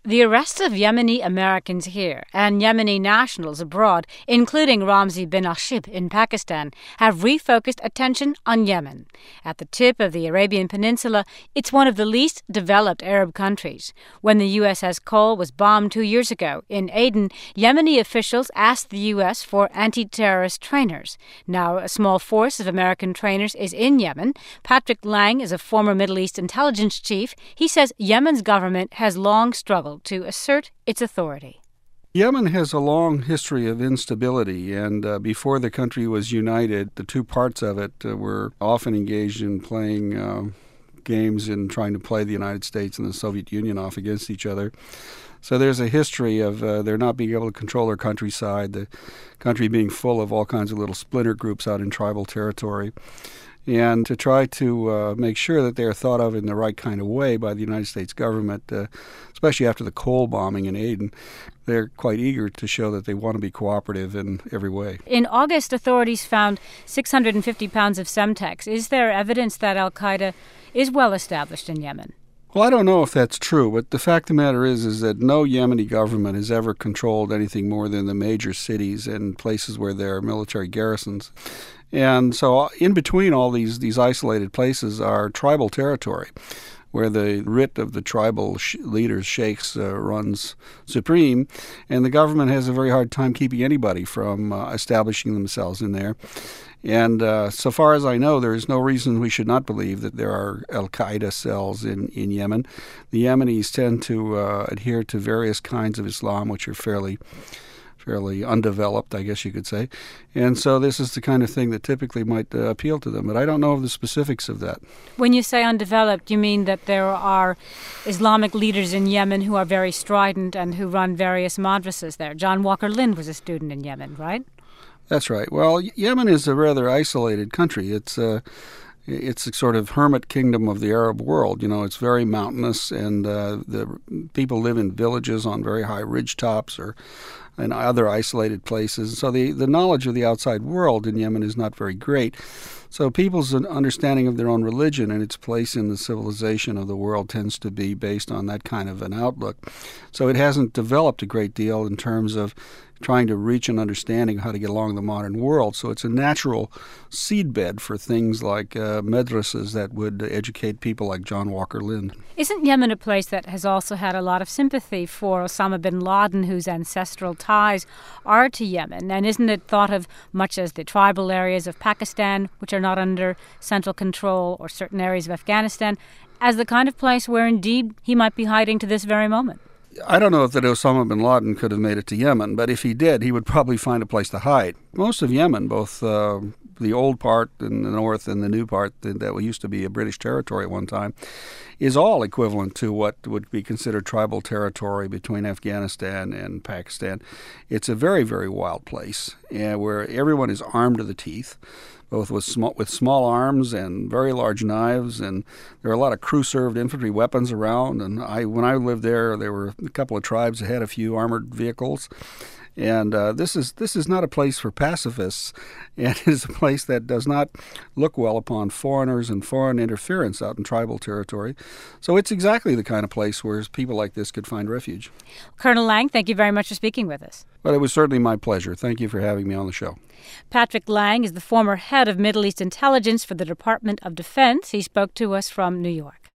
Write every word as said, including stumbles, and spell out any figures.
The arrests of Yemeni Americans here and Yemeni nationals abroad, including Ramzi bin Ashib in Pakistan, have refocused attention on Yemen. At the tip of the Arabian Peninsula, it's one of the least developed Arab countries. When the U S S Cole was bombed two years ago in Aden, Yemeni officials asked the U S for anti-terrorist trainers. Now a small force of American trainers is in Yemen. Patrick Lang is a former Middle East intelligence chief. He says Yemen's government has long struggled to assert its authority. Yemen has a long history of instability, and uh, before the country was united, the two parts of it uh, were often engaged in playing uh, games and trying to play the United States and the Soviet Union off against each other. So there's a history of uh, their not being able to control their countryside, the country being full of all kinds of little splinter groups out in tribal territory. And to try to uh, make sure that they're thought of in the right kind of way by the United States government, uh, especially after the Cole bombing in Aden, they're quite eager to show that they want to be cooperative in every way. In August, authorities found six hundred fifty pounds of Semtex. Is there evidence that al-Qaeda is well established in Yemen? Well, I don't know if that's true, but the fact of the matter is is that no Yemeni government has ever controlled anything more than the major cities and places where there are military garrisons. And so in between all these, these isolated places are tribal territory, where the writ of the tribal sh- leaders, sheikhs, uh, runs supreme, and the government has a very hard time keeping anybody from uh, establishing themselves in there. And uh, so far as I know, there is no reason we should not believe that there are al-Qaeda cells in, in Yemen. The Yemenis tend to uh, adhere to various kinds of Islam, which are fairly fairly undeveloped, I guess you could say. And so this is the kind of thing that typically might uh, appeal to them. But I don't know of the specifics of that. When you say undeveloped, you mean that there are Islamic leaders in Yemen who are very strident and who run various madrasas there. John Walker Lindh was a student in Yemen, right? That's right. Well, Yemen is a rather isolated country. It's a, it's a sort of hermit kingdom of the Arab world. You know, it's very mountainous, and uh, the people live in villages on very high ridge tops or in other isolated places. So the, the knowledge of the outside world in Yemen is not very great. So people's understanding of their own religion and its place in the civilization of the world tends to be based on that kind of an outlook. So it hasn't developed a great deal in terms of trying to reach an understanding of how to get along in the modern world. So it's a natural seedbed for things like uh, madrasas that would educate people like John Walker Lindh. Isn't Yemen a place that has also had a lot of sympathy for Osama bin Laden, whose ancestral ties are to Yemen? And isn't it thought of much as the tribal areas of Pakistan, which are not under central control, or certain areas of Afghanistan, as the kind of place where indeed he might be hiding to this very moment? I don't know if that Osama bin Laden could have made it to Yemen, but if he did, he would probably find a place to hide. Most of Yemen, both uh, the old part in the north and the new part that used to be a British territory at one time, is all equivalent to what would be considered tribal territory between Afghanistan and Pakistan. It's a very, very wild place uh, where everyone is armed to the teeth, both with small, with small arms and very large knives, and there are a lot of crew-served infantry weapons around. And I, when I lived there, there were a couple of tribes that had a few armored vehicles. And uh, this is this is not a place for pacifists, and it is a place that does not look well upon foreigners and foreign interference out in tribal territory. So it's exactly the kind of place where people like this could find refuge. Colonel Lang, thank you very much for speaking with us. Well, it was certainly my pleasure. Thank you for having me on the show. Patrick Lang is the former head of Middle East intelligence for the Department of Defense. He spoke to us from New York.